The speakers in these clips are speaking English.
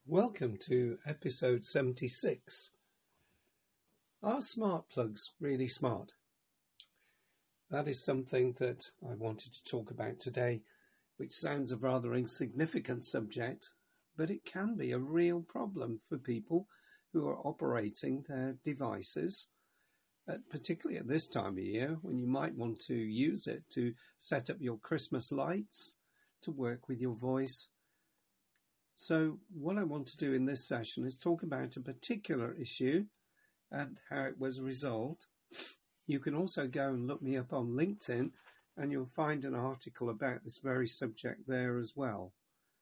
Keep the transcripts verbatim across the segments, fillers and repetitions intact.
Welcome to episode seventy-six. Are smart plugs really smart? That is something that I wanted to talk about today, which sounds a rather insignificant subject, but it can be a real problem for people who are operating their devices, uh, particularly at this time of year when you might want to use it to set up your Christmas lights, to work with your voice. So what I want to do in this session is talk about a particular issue and how it was resolved. You can also go and look me up on LinkedIn and you'll find an article about this very subject there as well.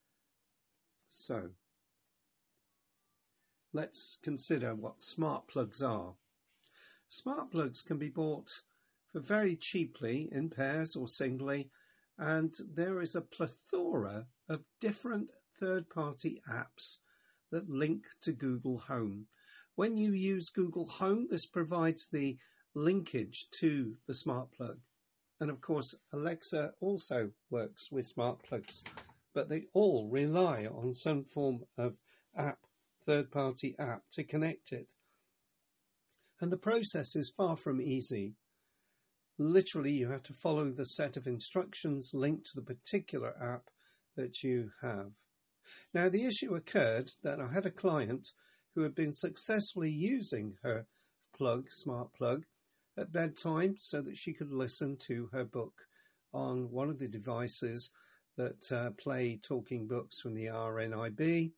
So let's consider what smart plugs are. Smart plugs can be bought for very cheaply in pairs or singly, and there is a plethora of different third-party apps that link to Google Home. When you use Google Home, this provides the linkage to the smart plug. And of course, Alexa also works with smart plugs, but they all rely on some form of app, third-party app, to connect it. And the process is far from easy. Literally, you have to follow the set of instructions linked to the particular app that you have. Now, the issue occurred that I had a client who had been successfully using her plug, smart plug, at bedtime so that she could listen to her book on one of the devices that uh, play talking books from the R N I B.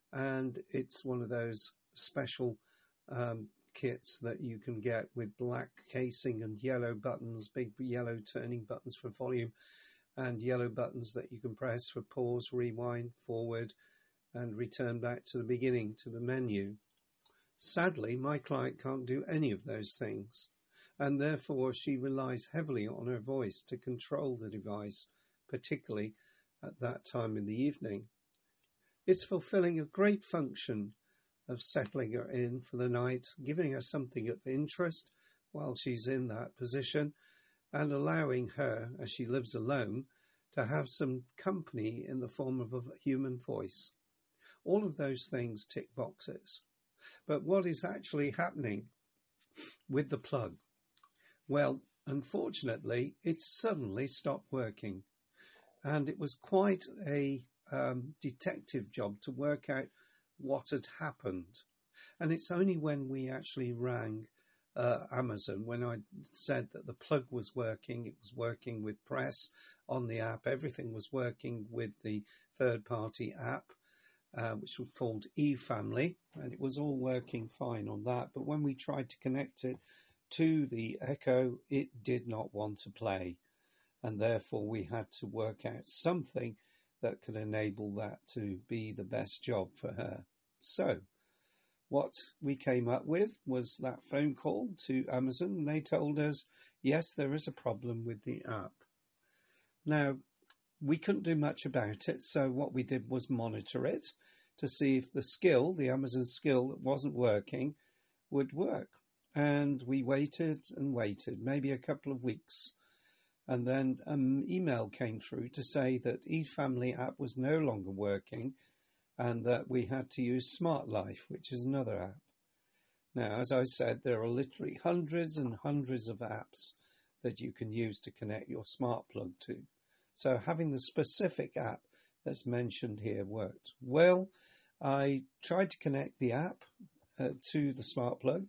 And it's one of those special um, kits that you can get with black casing and yellow buttons, big yellow turning buttons for volume, and yellow buttons that you can press for pause, rewind, forward, and return back to the beginning, to the menu. Sadly, my client can't do any of those things, and therefore she relies heavily on her voice to control the device, particularly at that time in the evening. It's fulfilling a great function of settling her in for the night, giving her something of interest while she's in that position, and allowing her, as she lives alone, to have some company in the form of a human voice. All of those things tick boxes. But what is actually happening with the plug? Well, unfortunately, it suddenly stopped working. And it was quite a um, detective job to work out what had happened. And it's only when we actually rang Uh, Amazon, when I said that the plug was working, it was working with press on the app, everything was working with the third-party app, uh, which was called eFamily, and it was all working fine on that. But when we tried to connect it to the Echo, it did not want to play, and therefore we had to work out something that could enable that to be the best job for her. So what we came up with was that phone call to Amazon, and they told us, yes, there is a problem with the app. Now, we couldn't do much about it, so what we did was monitor it to see if the skill, the Amazon skill that wasn't working, would work. And we waited and waited, maybe a couple of weeks. And then an email came through to say that eFamily app was no longer working, and that we had to use Smart Life, which is another app. Now, as I said, there are literally hundreds and hundreds of apps that you can use to connect your smart plug to. So having the specific app that's mentioned here worked. Well, I tried to connect the app uh, to the smart plug,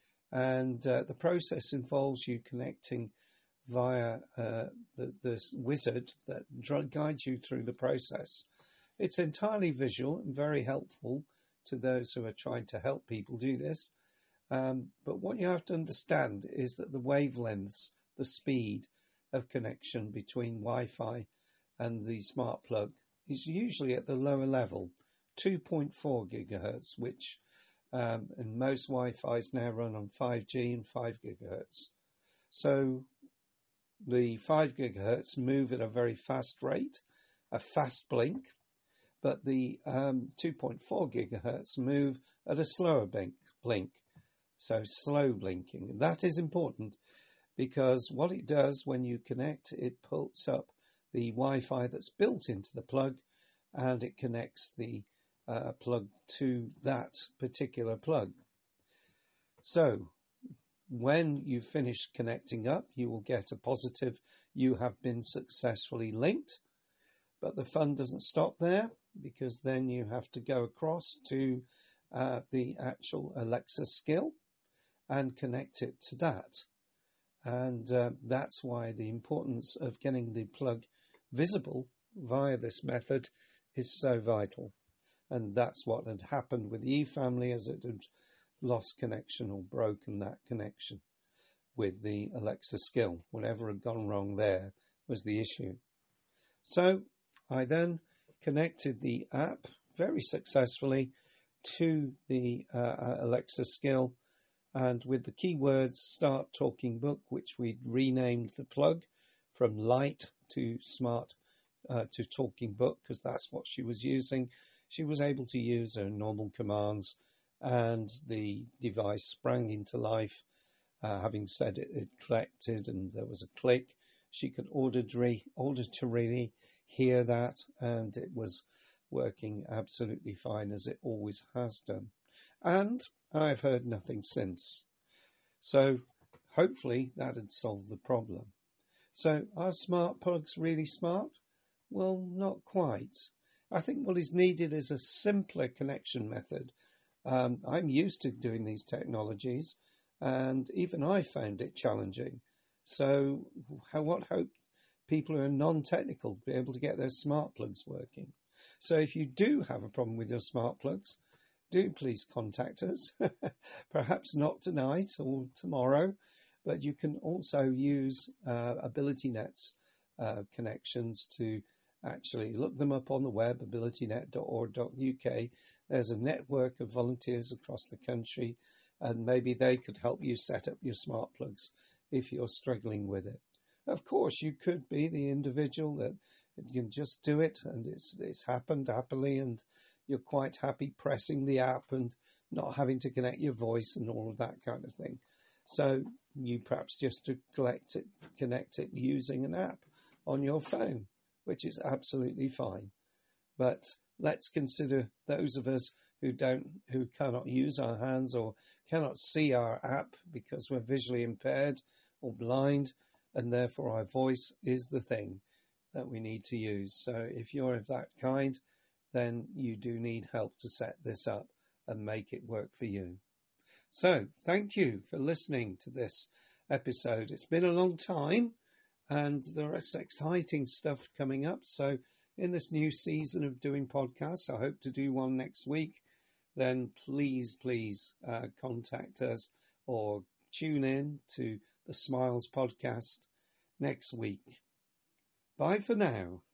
and uh, the process involves you connecting via uh, the, this wizard that guides you through the process. It's entirely visual and very helpful to those who are trying to help people do this. Um, but what you have to understand is that the wavelengths, the speed of connection between Wi-Fi and the smart plug is usually at the lower level, two point four gigahertz, which um, and most Wi-Fis now run on five G and five gigahertz. So the five gigahertz move at a very fast rate, a fast blink, but the um, two point four gigahertz move at a slower blink, blink, so slow blinking. And that is important because what it does when you connect, it pulls up the Wi-Fi that's built into the plug, and it connects the uh, plug to that particular plug. So when you finish connecting up, you will get a positive, you have been successfully linked. But the fun doesn't stop there, because then you have to go across to uh, the actual Alexa skill and connect it to that. And uh, that's why the importance of getting the plug visible via this method is so vital. And that's what had happened with the eFamily, as it had lost connection or broken that connection with the Alexa skill. Whatever had gone wrong there was the issue. So I then connected the app very successfully to the uh, Alexa skill, and with the keywords Start Talking Book, which we'd renamed the plug from Light to Smart uh, to Talking Book, because that's what she was using. She was able to use her normal commands, and the device sprang into life. Uh, having said it, it collected and there was a click. She could auditory, auditorily hear that, and it was working absolutely fine, as it always has done. And I've heard nothing since. So hopefully that had solved the problem. So are smart plugs really smart? Well, not quite. I think what is needed is a simpler connection method. Um, I'm used to doing these technologies, and even I found it challenging. So how, what hope people who are non-technical be able to get their smart plugs working? So if you do have a problem with your smart plugs, do please contact us. Perhaps not tonight or tomorrow, but you can also use uh, AbilityNet's uh, connections to actually look them up on the web, ability net dot org dot U K. There's a network of volunteers across the country, and maybe they could help you set up your smart plugs if you're struggling with it. Of course, you could be the individual that you can just do it, and it's it's happened happily, and you're quite happy pressing the app and not having to connect your voice and all of that kind of thing. So you perhaps just to collect it, connect it using an app on your phone, which is absolutely fine. But let's consider those of us who don't, who cannot use our hands or cannot see our app because we're visually impaired or blind, and therefore our voice is the thing that we need to use. So if you're of that kind, then you do need help to set this up and make it work for you. So thank you for listening to this episode. It's been a long time, and there is exciting stuff coming up. So in this new season of doing podcasts, I hope to do one next week. Then please, please uh, contact us or tune in to the Smiles podcast next week. Bye for now.